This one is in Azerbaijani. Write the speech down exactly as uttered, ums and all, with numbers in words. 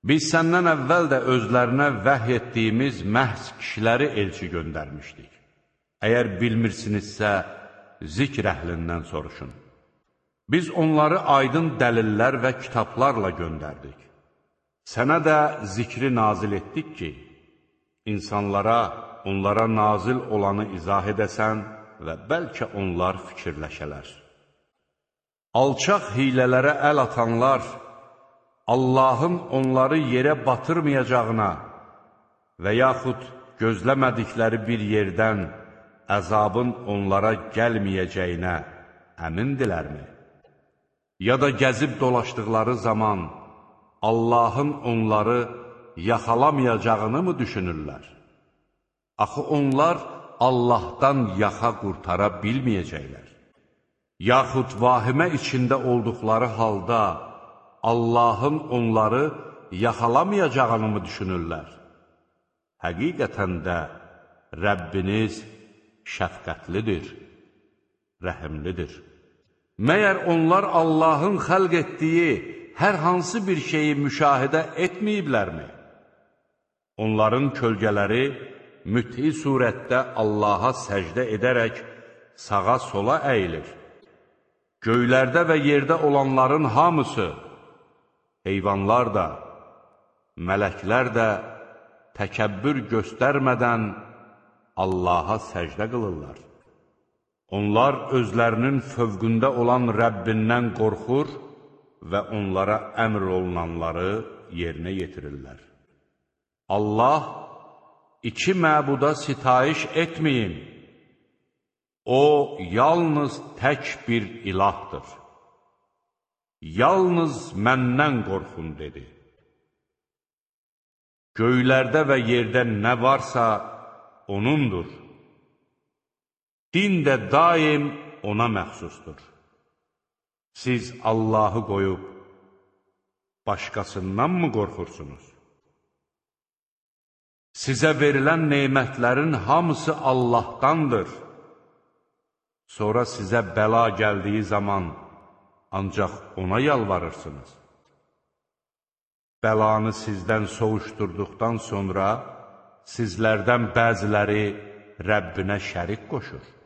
Biz səndən əvvəl də özlərinə vəhy etdiyimiz məhz kişiləri elçi göndərmişdik. Əgər bilmirsinizsə, zikr əhlindən soruşun. Biz onları aydın dəlillər və kitablarla göndərdik. Sənə də zikri nazil etdik ki, insanlara, onlara nazil olanı izah edəsən və bəlkə onlar fikirləşələr. Alçaq hilələrə əl atanlar, Allahın onları yerə batırmayacağına və yaxud gözləmədikləri bir yerdən əzabın onlara gəlməyəcəyinə əmindilərmi? Ya da gəzib dolaşdıqları zaman Allahın onları yaxalamayacağını mı düşünürlər? Axı onlar Allahdan yaxa qurtara bilməyəcəklər. Yaxud vahimə içində olduqları halda Allahın onları yaxalamayacağını mı düşünürlər? Həqiqətən də Rəbbiniz şəfqətlidir, rəhimlidir. Məyər onlar Allahın xəlq etdiyi hər hansı bir şeyi müşahidə etməyiblərmi? Onların kölgələri müthiy surətdə Allaha səcdə edərək sağa sola əyilir. Göylərdə və yerdə olanların hamısı, heyvanlar da, mələklər də təkəbbür göstərmədən Allaha səcdə qılırlar. Onlar özlərinin fövqündə olan Rəbbindən qorxur və onlara əmr olunanları yerinə yetirirlər. Allah iki məbuda sitayiş etməyin. O, yalnız tək bir ilahdır. Yalnız məndən qorxun, dedi. Göylərdə və yerdə nə varsa, O'nundur. Din də daim O'na məxsusdur. Siz Allahı qoyub, başqasından mı qorxursunuz? Sizə verilən neymətlərin hamısı Allahdandır. Sonra sizə bəla gəldiyi zaman ancaq O'na yalvarırsınız. Bəlanı sizdən soğuşdurduqdan sonra sizlərdən bəziləri Rəbbinə şərik qoşur.